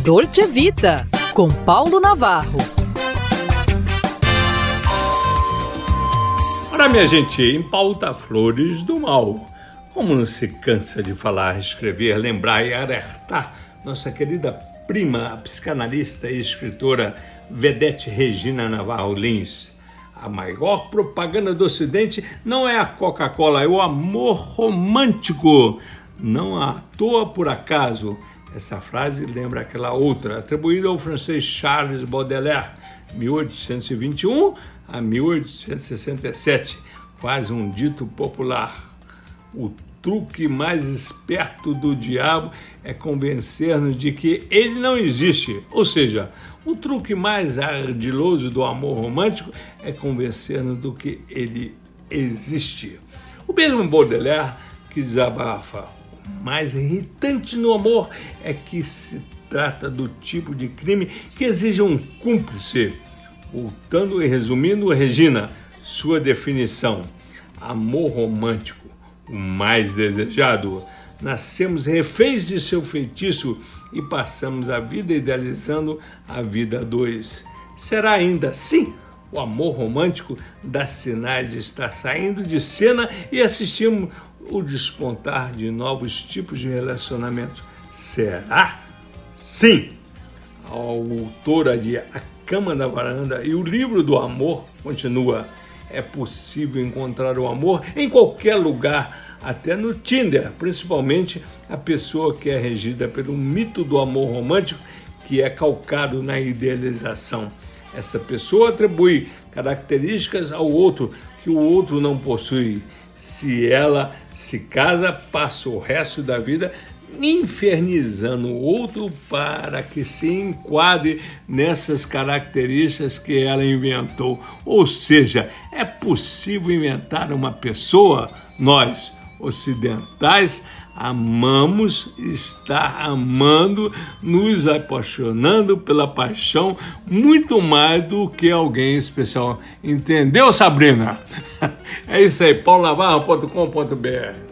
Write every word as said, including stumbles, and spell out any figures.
Dolce Vita, com Paulo Navarro. Ora, minha gente, em pauta Flores do Mal. Como não se cansa de falar, escrever, lembrar e alertar nossa querida prima, a psicanalista e escritora Vedete Regina Navarro Lins. A maior propaganda do Ocidente não é a Coca-Cola, é o amor romântico. Não à toa por acaso. Essa frase lembra aquela outra, atribuída ao francês Charles Baudelaire, mil oitocentos e vinte e um a mil oitocentos e sessenta e sete, quase um dito popular. O truque mais esperto do diabo é convencer-nos de que ele não existe. Ou seja, o truque mais ardiloso do amor romântico é convencer-nos do que ele existe. O mesmo Baudelaire que desabafa: o mais irritante no amor é que se trata do tipo de crime que exige um cúmplice. Voltando e resumindo, Regina, sua definição: amor romântico, o mais desejado. Nascemos reféns de seu feitiço e passamos a vida idealizando a vida a dois. Será ainda assim? O amor romântico dá sinais de estar saindo de cena e assistimos o despontar de novos tipos de relacionamento. Será? Sim! A autora de A Cama da Varanda e o livro do amor continua: é possível encontrar o amor em qualquer lugar, até no Tinder, principalmente a pessoa que é regida pelo mito do amor romântico, que é calcado na idealização. Essa pessoa atribui características ao outro que o outro não possui. Se ela se casa, passa o resto da vida infernizando o outro para que se enquadre nessas características que ela inventou. Ou seja, é possível inventar uma pessoa? Nós, ocidentais, amamos estar amando, nos apaixonando pela paixão muito mais do que alguém especial. Entendeu, Sabrina? É isso aí, paulo navarro ponto com ponto b r.